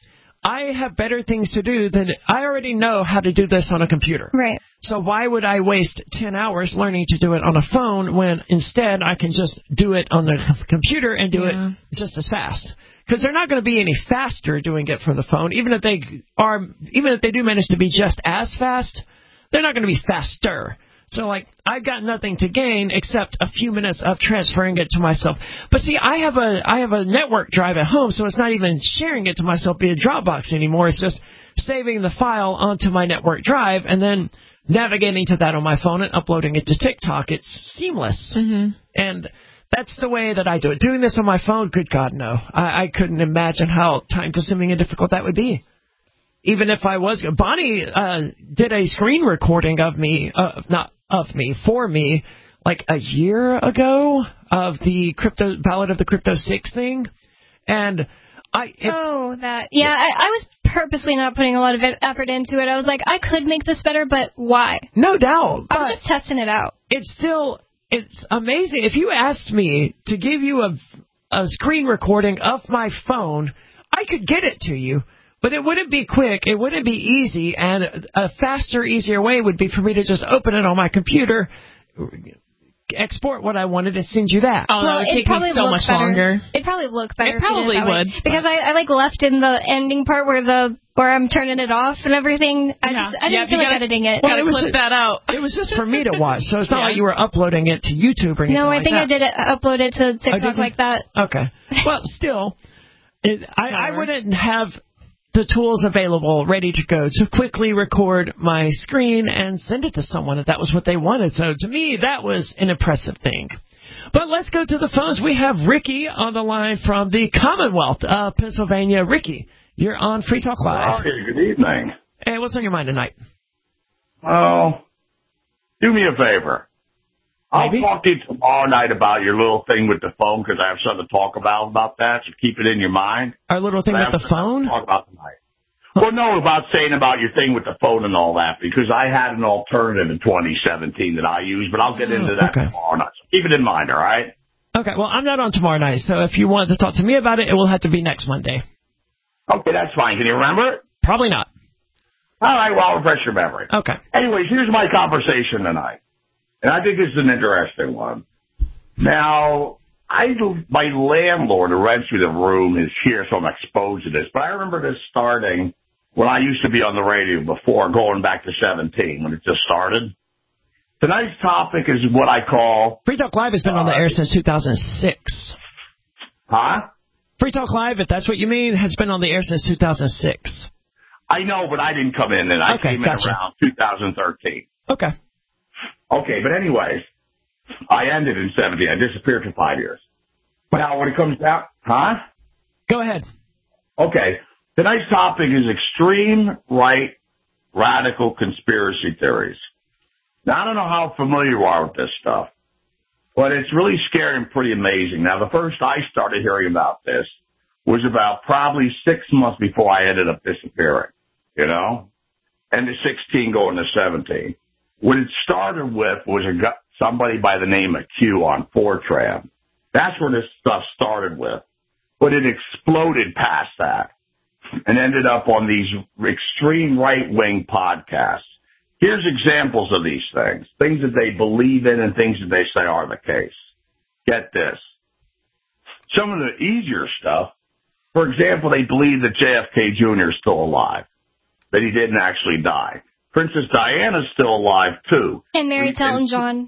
Speaker 3: I have better things to do than I already know how to do this on a computer.
Speaker 4: Right.
Speaker 3: So why would I waste 10 hours learning to do it on a phone when instead I can just do it on the computer and do it just as fast? Because they're not going to be any faster doing it from the phone. Even if they do manage to be just as fast, they're not going to be faster. So, like, I've got nothing to gain except a few minutes of transferring it to myself. But see, I have a network drive at home, so it's not even sharing it to myself via Dropbox anymore. It's just saving the file onto my network drive and then navigating to that on my phone and uploading it to TikTok. It's seamless. Mm-hmm. And that's the way that I do it. Doing this on my phone, good God, no. I couldn't imagine how time-consuming and difficult that would be. Even if I was... Bonnie did a screen recording of me, for me, like a year ago of the Ballad of the Crypto 6 thing. And I was purposely not putting a lot of effort into it. I was like, I could make this better, but why? No doubt.
Speaker 4: I was just testing it out.
Speaker 3: It's amazing. If you asked me to give you a screen recording of my phone, I could get it to you. But it wouldn't be quick, it wouldn't be easy, and a faster, easier way would be for me to just open it on my computer, export what I wanted, and send you that.
Speaker 5: Oh, that would take me so much longer.
Speaker 4: It'd probably look better.
Speaker 5: It probably would.
Speaker 4: Because I left in the ending part where I'm turning it off and everything. I didn't feel like editing it.
Speaker 5: Gotta clip that out.
Speaker 3: It was just for me to watch, so it's not like you were uploading it to YouTube or anything
Speaker 4: No, I
Speaker 3: like
Speaker 4: think
Speaker 3: that.
Speaker 4: I did upload it to TikTok like that.
Speaker 3: Okay. Well, still, I wouldn't have the tools available, ready to go, to quickly record my screen and send it to someone if that was what they wanted. So to me, that was an impressive thing. But let's go to the phones. We have Ricky on the line from the Commonwealth of Pennsylvania. Ricky, you're on Free Talk Live.
Speaker 12: Hey, good evening.
Speaker 3: Hey, what's on your mind tonight?
Speaker 12: Oh, do me a favor. I'll talk to you tomorrow night about your little thing with the phone because I have something to talk about that, so keep it in your mind.
Speaker 3: Our little thing with the phone?
Speaker 12: Talk about tonight. Well, no, about your thing with the phone and all that, because I had an alternative in 2017 that I used, but I'll get into that tomorrow night. So keep it in mind, all right?
Speaker 3: Okay, well, I'm not on tomorrow night, so if you want to talk to me about it, it will have to be next Monday.
Speaker 12: Okay, that's fine. Can you remember it?
Speaker 3: Probably not.
Speaker 12: All right, well, I'll refresh your memory.
Speaker 3: Okay.
Speaker 12: Anyways, here's my conversation tonight. And I think this is an interesting one. Now, my landlord who rents me the room is here, so I'm exposed to this. But I remember this starting when I used to be on the radio before, going back to 17, when it just started. Tonight's topic is what I call...
Speaker 3: Free Talk Live has been on the air since 2006.
Speaker 12: Huh?
Speaker 3: Free Talk Live, if that's what you mean, has been on the air since 2006.
Speaker 12: I know, but I didn't come in, and I came in around 2013.
Speaker 3: Okay.
Speaker 12: Okay, but anyways, I ended in 17. I disappeared for 5 years. Now, when it comes down... Huh?
Speaker 3: Go ahead.
Speaker 12: Okay. Tonight's topic is extreme right radical conspiracy theories. Now, I don't know how familiar you are with this stuff, but it's really scary and pretty amazing. Now, the first I started hearing about this was about probably 6 months before I ended up disappearing, and the 16 going to 17. What it started with was somebody by the name of Q on Fortran. That's where this stuff started with. But it exploded past that and ended up on these extreme right-wing podcasts. Here's examples of these things that they believe in and things that they say are the case. Get this. Some of the easier stuff, for example, they believe that JFK Jr. is still alive, that he didn't actually die. Princess Diana's still alive, too.
Speaker 4: And Mary Elton John.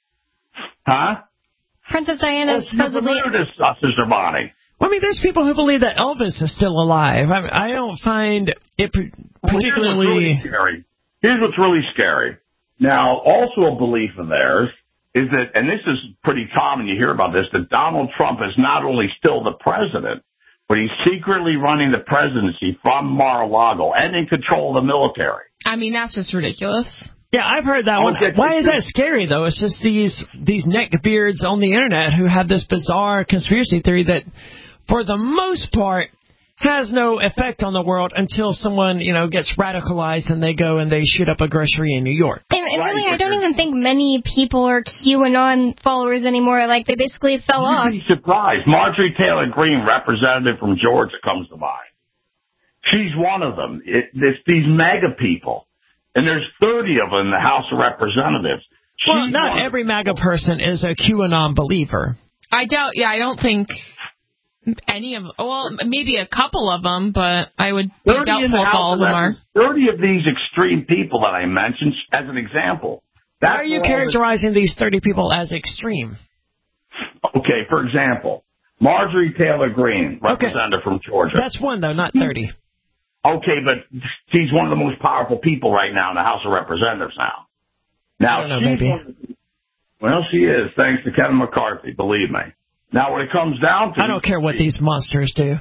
Speaker 12: Huh?
Speaker 4: Princess Diana's supposedly...
Speaker 12: Sister Bonnie.
Speaker 3: Well, I mean, there's people who believe that Elvis is still alive. I don't find it particularly...
Speaker 12: Here's what's really scary. Now, also a belief of theirs is that, and this is pretty common, you hear about this, that Donald Trump is not only still the president, but he's secretly running the presidency from Mar-a-Lago and in control of the military.
Speaker 5: I mean, that's just ridiculous.
Speaker 3: Yeah, I've heard that one. Why is that scary, though? It's just these neckbeards on the Internet who have this bizarre conspiracy theory that, for the most part, has no effect on the world until someone, gets radicalized and they go and they shoot up a grocery in New York.
Speaker 4: And really, I don't even think many people are QAnon followers anymore. Like, they basically fell off.
Speaker 12: You'd be surprised. Marjorie Taylor Greene, representative from Georgia, comes to mind. She's one of them. It's these MAGA people. And there's 30 of them in the House of Representatives.
Speaker 3: Well, not every MAGA person is a QAnon believer.
Speaker 5: I don't think any of, well, maybe a couple of them, but I would be doubtful if all of them are.
Speaker 12: 30 of these extreme people that I mentioned as an example.
Speaker 3: Why are you characterizing these 30 people as extreme?
Speaker 12: Okay, for example, Marjorie Taylor Greene, representative from Georgia.
Speaker 3: That's one, though, not 30.
Speaker 12: Okay, but she's one of the most powerful people right now in the House of Representatives now.
Speaker 3: I don't know, maybe.
Speaker 12: Well, she is, thanks to Kevin McCarthy, believe me. Now, when it comes down to...
Speaker 3: I don't care what these monsters do.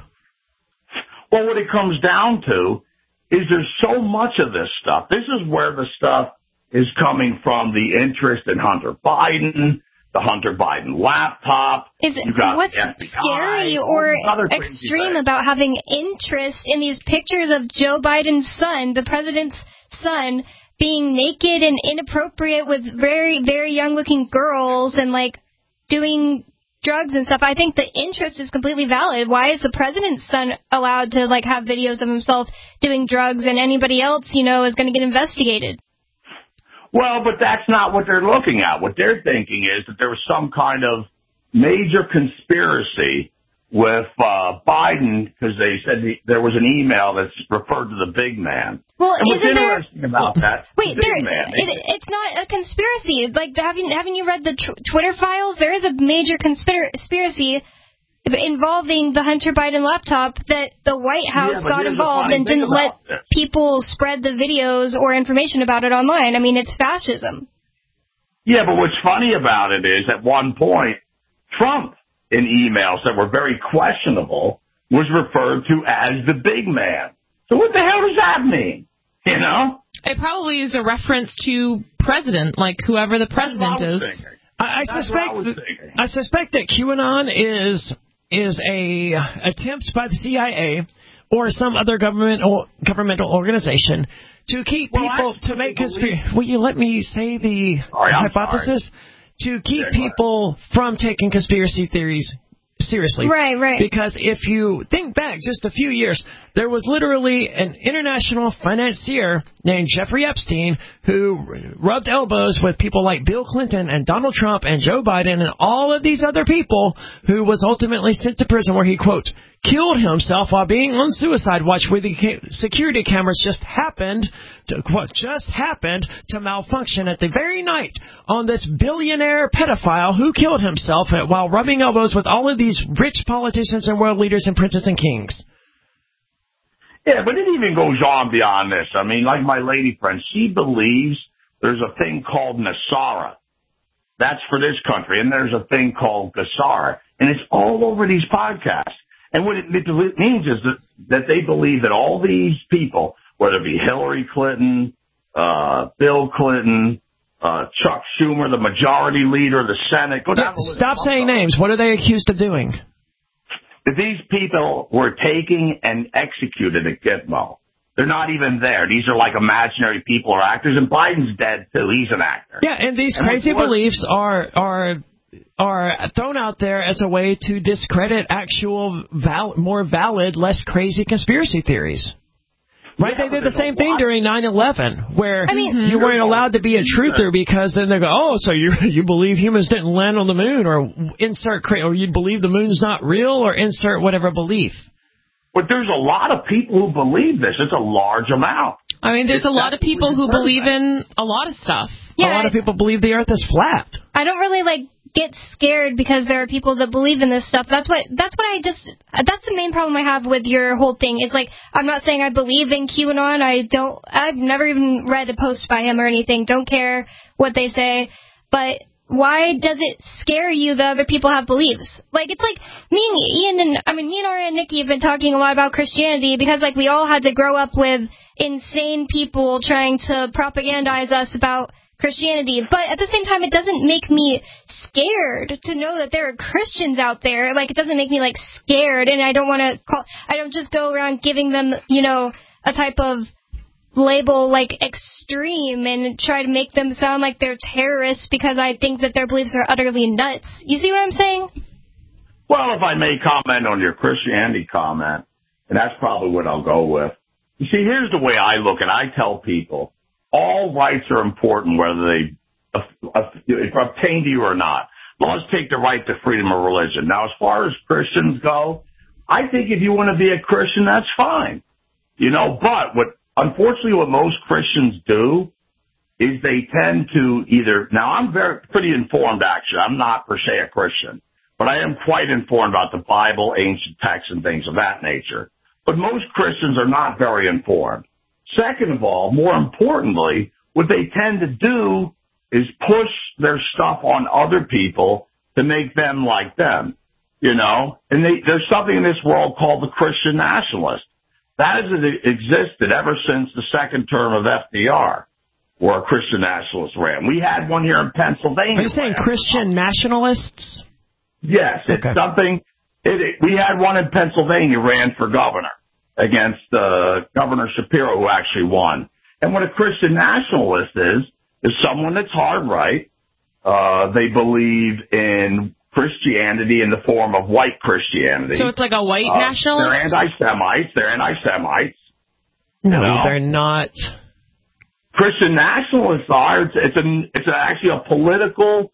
Speaker 12: Well, what it comes down to is there's so much of this stuff. This is where the stuff is coming from, the interest in Hunter Biden, the Hunter Biden laptop.
Speaker 4: What's scary or extreme about having interest in these pictures of Joe Biden's son, the president's son, being naked and inappropriate with very, very young-looking girls and, like, doing drugs and stuff? I think the interest is completely valid. Why is the president's son allowed to, like, have videos of himself doing drugs and anybody else, you know, is going to get investigated?
Speaker 12: Well, but that's not what they're looking at. What they're thinking is that there was some kind of major conspiracy with Biden because they said there was an email that's referred to the big man.
Speaker 4: Well,
Speaker 12: and what's interesting about that?
Speaker 4: Wait, it's not a conspiracy. Like, haven't you read the Twitter files? There is a major conspiracy involving the Hunter Biden laptop that the White House got involved and didn't let people spread the videos or information about it online. I mean, it's fascism.
Speaker 12: Yeah, but what's funny about it is at one point, Trump, in emails that were very questionable, was referred to as the big man. So what the hell does that mean? You know?
Speaker 5: It probably is a reference to president, like whoever the president is.
Speaker 3: I suspect that QAnon is a attempt by the CIA or some other governmental organization to keep people to make conspiracy. Will you let me say the hypothesis? To keep people from taking conspiracy theories seriously.
Speaker 4: Right.
Speaker 3: Because if you think back just a few years, there was literally an international financier named Jeffrey Epstein who rubbed elbows with people like Bill Clinton and Donald Trump and Joe Biden and all of these other people, who was ultimately sent to prison where he, quote, killed himself while being on suicide watch, where the security cameras just happened to malfunction at the very night on this billionaire pedophile who killed himself while rubbing elbows with all of these rich politicians and world leaders and princes and kings.
Speaker 12: Yeah, but it even goes on beyond this. I mean, like my lady friend, she believes there's a thing called Nasara. That's for this country. And there's a thing called Gassara. And it's all over these podcasts. And what it means is that they believe that all these people, whether it be Hillary Clinton, Bill Clinton, Chuck Schumer, the majority leader of the Senate.
Speaker 3: Stop saying names. What are they accused of doing?
Speaker 12: That these people were taking and executed at Gitmo. They're not even there. These are like imaginary people or actors. And Biden's dead, too. He's an actor.
Speaker 3: Yeah, and these crazy beliefs are thrown out there as a way to discredit actual, more valid, less crazy conspiracy theories. Right?
Speaker 12: Yeah,
Speaker 3: they did the same thing during 9/11, where you weren't allowed to be a truther because then they go, oh, so you believe humans didn't land on the moon, or or you believe the moon's not real, or insert whatever belief.
Speaker 12: But there's a lot of people who believe this. It's a large amount.
Speaker 5: I mean, there's a lot of people who believe in a lot of stuff.
Speaker 3: Yeah, a lot of people believe the earth is flat.
Speaker 4: I don't really, get scared because there are people that believe in this stuff. That's the main problem I have with your whole thing. It's I'm not saying I believe in QAnon. I've never even read a post by him or anything. Don't care what they say. But why does it scare you that other people have beliefs? It's like me and Ari and Nikki have been talking a lot about Christianity because we all had to grow up with insane people trying to propagandize us about Christianity, but at the same time, it doesn't make me scared to know that there are Christians out there. It doesn't make me scared, and I don't just go around giving them, a type of label extreme and try to make them sound like they're terrorists because I think that their beliefs are utterly nuts. You see what I'm saying?
Speaker 12: Well, if I may comment on your Christianity comment, And that's probably what I'll go with. You see, here's the way I look at it. I tell people all rights are important, whether they obtain to you or not. Laws take the right to freedom of religion. Now, as far as Christians go, I think if you want to be a Christian, that's fine. But unfortunately what most Christians do is they tend to now I'm pretty informed actually. I'm not per se a Christian, but I am quite informed about the Bible, ancient texts and things of that nature. But most Christians are not very informed. Second of all, more importantly, what they tend to do is push their stuff on other people to make them like them, and there's something in this world called the Christian nationalist. That has existed ever since the second term of FDR, where a Christian nationalist ran. We had one here in Pennsylvania.
Speaker 3: Are you saying Christian nationalists?
Speaker 12: Yes, it's something. We had one in Pennsylvania ran for governor against Governor Shapiro, who actually won. And what a Christian nationalist is someone that's hard right. They believe in Christianity in the form of white Christianity.
Speaker 5: So it's like a white nationalist?
Speaker 12: They're anti-Semites.
Speaker 3: No, they're not.
Speaker 12: Christian nationalists are. It's actually a political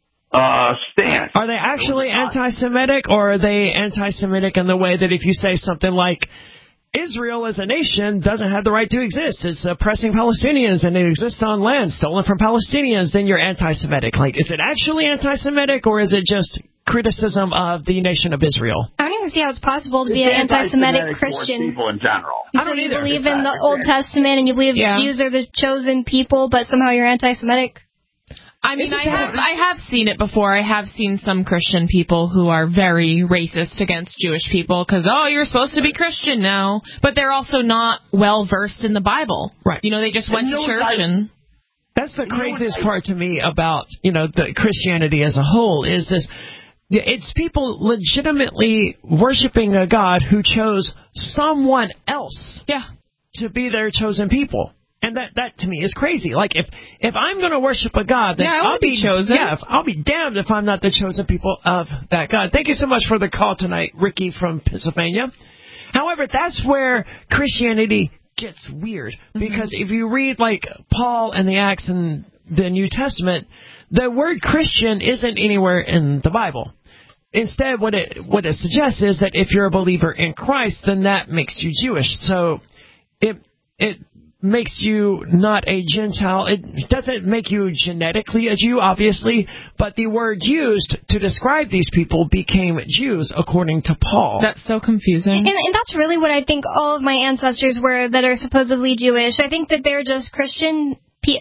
Speaker 12: stance.
Speaker 3: Are they actually anti-Semitic, or are they anti-Semitic in the way that if you say something like, Israel as a nation doesn't have the right to exist, it's oppressing Palestinians and it exists on land stolen from Palestinians, then you're anti-Semitic. Like, is it actually anti-Semitic, or is it just criticism of the nation of Israel?
Speaker 4: I don't even see how it's possible to be an anti-Semitic Christian.
Speaker 12: People in general.
Speaker 4: So you believe in the Old Testament and you believe Jews are the chosen people, but somehow you're anti-Semitic?
Speaker 5: I mean, I have seen it before. I have seen some Christian people who are very racist against Jewish people because, you're supposed to be Christian now. But they're also not well-versed in the Bible.
Speaker 3: Right.
Speaker 5: They just went to church and...
Speaker 3: That's the craziest part to me about, the Christianity as a whole is this. It's people legitimately worshiping a God who chose someone else to be their chosen people. And that to me is crazy. Like, if I'm going to worship a God, then I'll be chosen. Yeah, I'll be damned if I'm not the chosen people of that God. Thank you so much for the call tonight, Ricky from Pennsylvania. However, that's where Christianity gets weird. Because if you read, like, Paul and the Acts and the New Testament, the word Christian isn't anywhere in the Bible. Instead, what it suggests is that if you're a believer in Christ, then that makes you Jewish. So it makes you not a Gentile. It doesn't make you genetically a Jew, obviously, but the word used to describe these people became Jews, according to Paul.
Speaker 5: That's so confusing.
Speaker 4: And that's really what I think all of my ancestors were that are supposedly Jewish. I think that they're just Christian...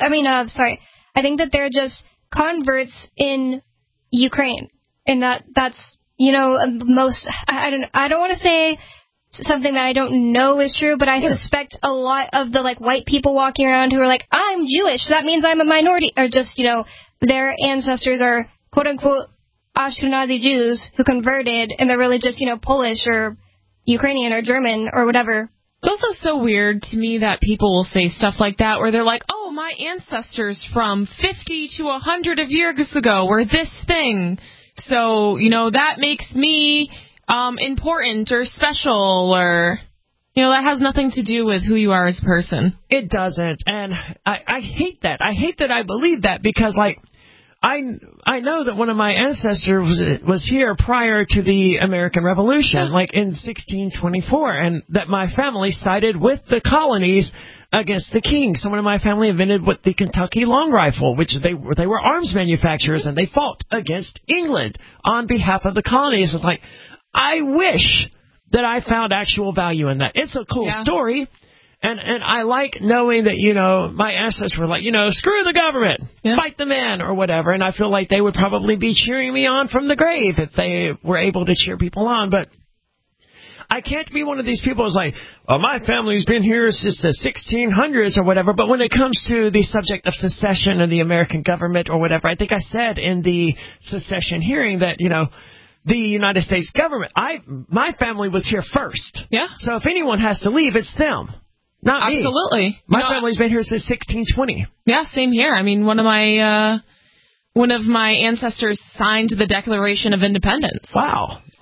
Speaker 4: I think that they're just converts in Ukraine. And that's, most... I don't want to say... something that I don't know is true, but I suspect a lot of the white people walking around who are like, I'm Jewish, so that means I'm a minority, or just, their ancestors are quote unquote Ashkenazi Jews who converted and they're really just, Polish or Ukrainian or German or whatever.
Speaker 5: It's also so weird to me that people will say stuff like that where they're like, oh, my ancestors from 50 to 100 of years ago were this thing. So, that makes me important or special, or that has nothing to do with who you are as a person.
Speaker 3: It doesn't, and I hate that. I hate that I believe that because, I know that one of my ancestors was here prior to the American Revolution, in 1624, and that my family sided with the colonies against the king. Someone in my family invented what the Kentucky long rifle, which they were arms manufacturers, and they fought against England on behalf of the colonies. It's I wish that I found actual value in that. It's a cool story, and I like knowing that, my ancestors were screw the government, fight the man, or whatever, and I feel like they would probably be cheering me on from the grave if they were able to cheer people on, but I can't be one of these people who's my family's been here since the 1600s or whatever, but when it comes to the subject of secession and the American government or whatever, I think I said in the secession hearing that, the United States government, my family was here first. Yeah. So if anyone has to leave, it's them, not me.
Speaker 5: Absolutely.
Speaker 3: My family's been here since 1620.
Speaker 5: Yeah, same here. I mean, one of my ancestors signed the Declaration of Independence.
Speaker 3: Wow.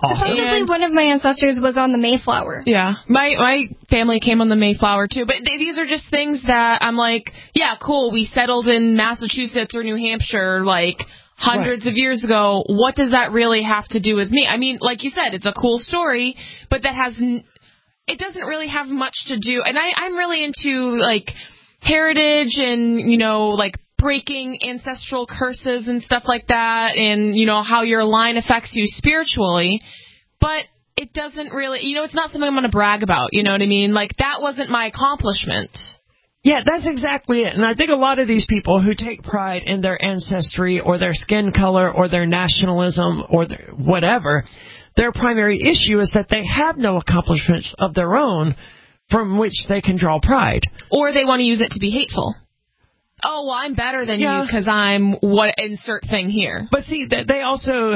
Speaker 4: Supposedly one of my ancestors was on the Mayflower.
Speaker 5: Yeah. My family came on the Mayflower, too. But these are just things that I'm like, yeah, cool, we settled in Massachusetts or New Hampshire, like, hundreds of years ago. What does that really have to do with me? I mean, like you said, it's a cool story, but that it doesn't really have much to do. And I'm really into, like, heritage and, you know, like, breaking ancestral curses and stuff like that, and, you know, how your line affects you spiritually, but it doesn't really, you know, it's not something I'm going to brag about, you know what I mean? Like, that wasn't my accomplishment.
Speaker 3: Yeah, that's exactly it. And I think a lot of these people who take pride in their ancestry or their skin color or their nationalism or whatever, their primary issue is that they have no accomplishments of their own from which they can draw pride.
Speaker 5: Or they want to use it to be hateful. Oh, well, I'm better than you because I'm what insert thing here.
Speaker 3: But see, they also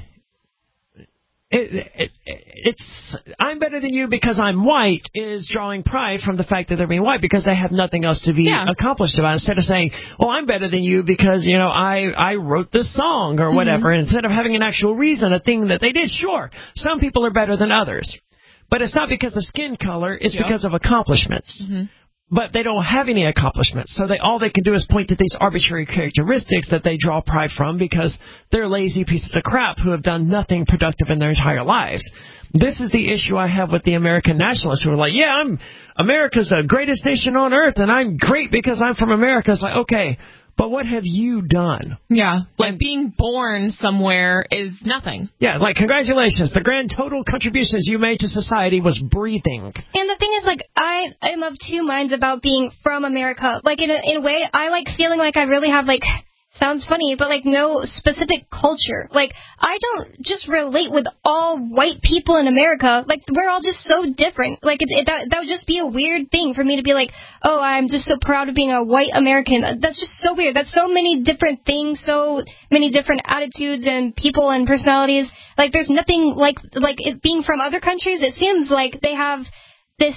Speaker 3: it's I'm better than you because I'm white is drawing pride from the fact that they're being white because they have nothing else to be accomplished about. Instead of saying, "Oh, I'm better than you because you know I wrote this song or whatever," and instead of having an actual reason, a thing that they did. Sure, some people are better than others, but it's not because of skin color. It's because of accomplishments. But they don't have any accomplishments, so all they can do is point to these arbitrary characteristics that they draw pride from because they're lazy pieces of crap who have done nothing productive in their entire lives. This is the issue I have with the American nationalists who are like, yeah, America's the greatest nation on earth, and I'm great because I'm from America. It's like, okay, but what have you done?
Speaker 5: Yeah, like being born somewhere is nothing.
Speaker 3: Yeah, like congratulations. The grand total contributions you made to society was breathing.
Speaker 4: And the thing is, like, I am of two minds about being from America. Like, in a way, I like feeling like I really have, like, sounds funny, but, like, no specific culture. Like, I don't just relate with all white people in America. Like, we're all just so different. Like, that would just be a weird thing for me to be like, oh, I'm just so proud of being a white American. That's just so weird. That's so many different things, so many different attitudes and people and personalities. Like, there's nothing like it being from other countries. It seems like they have this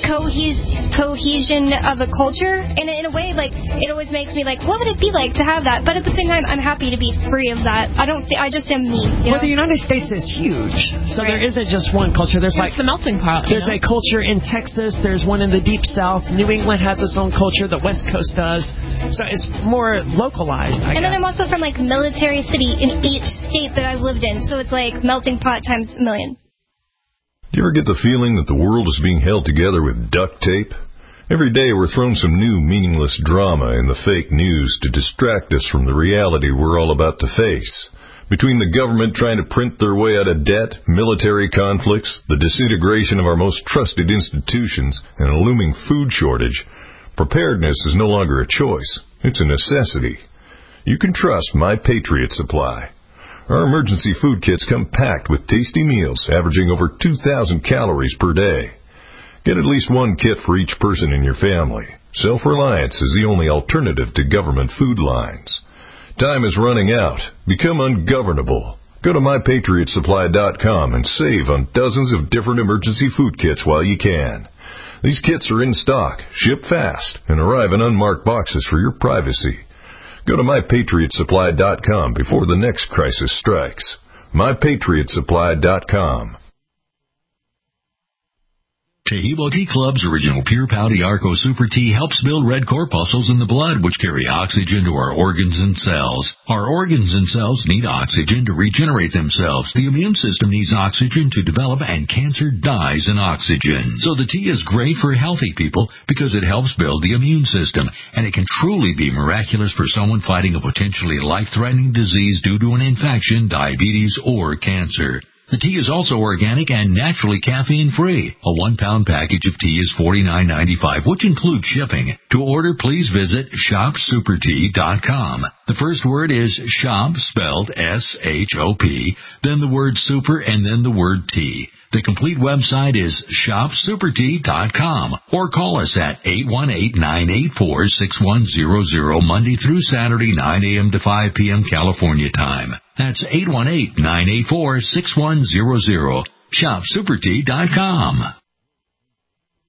Speaker 4: cohesion of a culture, and in a way, like, it always makes me like, what would it be like to have that? But at the same time, I'm happy to be free of that. I just am me.
Speaker 3: Well, the United States is huge, so there isn't just one culture. There's
Speaker 5: it's the melting pot.
Speaker 3: There's a culture in Texas. There's one in the Deep South. New England has its own culture. The West Coast does. So it's more localized, I guess.
Speaker 4: And then I'm also from, like, military city in each state that I've lived in, so it's like melting pot times a million.
Speaker 13: Do you ever get the feeling that the world is being held together with duct tape? Every day we're thrown some new meaningless drama in the fake news to distract us from the reality we're all about to face. Between the government trying to print their way out of debt, military conflicts, the disintegration of our most trusted institutions, and a looming food shortage, preparedness is no longer a choice. It's a necessity. You can trust My Patriot Supply. Our emergency food kits come packed with tasty meals averaging over 2,000 calories per day. Get at least one kit for each person in your family. Self-reliance is the only alternative to government food lines. Time is running out. Become ungovernable. Go to MyPatriotSupply.com and save on dozens of different emergency food kits while you can. These kits are in stock, ship fast, and arrive in unmarked boxes for your privacy. Go to MyPatriotSupply.com before the next crisis strikes. MyPatriotSupply.com.
Speaker 14: Tahibo Tea Club's original Pure Pouty Arco Super Tea helps build red corpuscles in the blood, which carry oxygen to our organs and cells. Our organs and cells need oxygen to regenerate themselves. The immune system needs oxygen to develop, and cancer dies in oxygen. So the tea is great for healthy people because it helps build the immune system, and it can truly be miraculous for someone fighting a potentially life-threatening disease due to an infection, diabetes, or cancer. The tea is also organic and naturally caffeine-free. A 1-pound package of tea is $49.95, which includes shipping. To order, please visit ShopSuperTea.com. The first word is shop, spelled S-H-O-P, then the word super, and then the word tea. The complete website is ShopSuperTea.com, or call us at 818-984-6100, Monday through Saturday, 9 a.m. to 5 p.m. California time. That's 818-984-6100. ShopSuperTea.com.